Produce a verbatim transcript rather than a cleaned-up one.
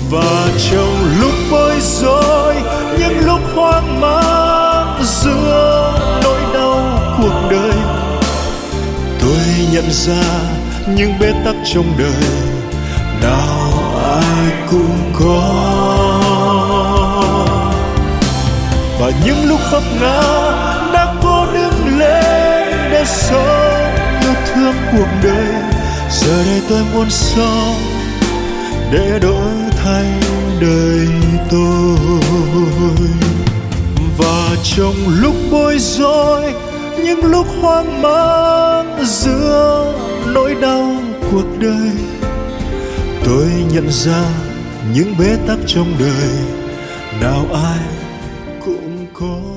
Và trong lúc bối rối, những lúc hoang mang giữa nỗi đau cuộc đời, tôi nhận ra những bế tắc trong đời nào ai cũng có. Và những lúc vấp ngã đã cố đứng lên để sống yêu thương cuộc đời. Giờ đây tôi muốn sống để đổi thay đời tôi. Và trong lúc bối rối, những lúc hoang mang giữa nỗi đau cuộc đời, tôi nhận ra những bế tắc trong đời nào ai cũng có.